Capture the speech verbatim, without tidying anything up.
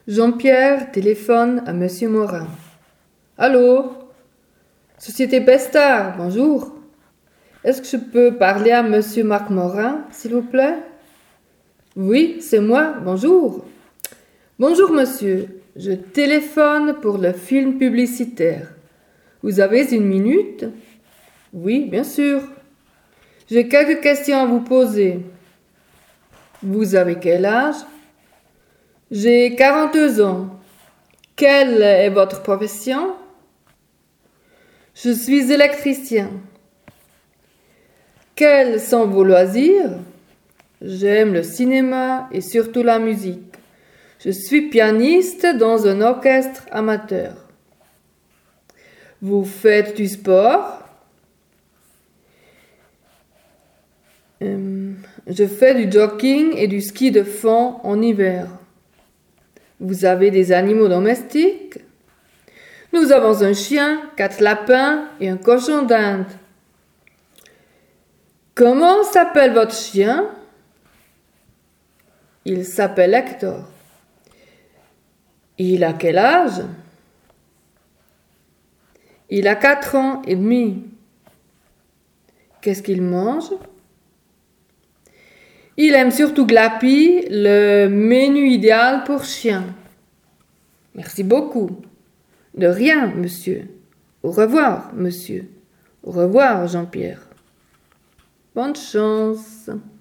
Jean-Pierre téléphone à Monsieur Morin. Allô? Société Bestard, bonjour. Est-ce que je peux parler à Monsieur Marc Morin, s'il vous plaît? Oui, c'est moi, bonjour. Bonjour monsieur, je téléphone pour le film publicitaire. Vous avez une minute? Oui, bien sûr. J'ai quelques questions à vous poser. Vous avez quel âge? J'ai quarante-deux ans. Quelle est votre profession? Je suis électricien. Quels sont vos loisirs? J'aime le cinéma et surtout la musique. Je suis pianiste dans un orchestre amateur. Vous faites du sport? Euh, je fais du jogging et du ski de fond en hiver. Vous avez des animaux domestiques? Nous avons un chien, quatre lapins et un cochon d'Inde. Comment s'appelle votre chien? Il s'appelle Hector. Il a quel âge? Il a quatre ans et demi. Qu'est-ce qu'il mange? Il aime surtout Glappy, le menu idéal pour chien. Merci beaucoup. De rien, monsieur. Au revoir, monsieur. Au revoir, Jean-Pierre. Bonne chance.